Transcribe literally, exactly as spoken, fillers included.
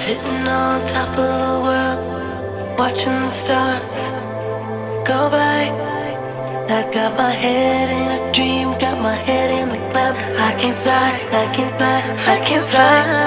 Sitting on top of the world, watching the stars go by. I got my head in a dream, got my head in the cloud. I can fly, I can fly, I can fly.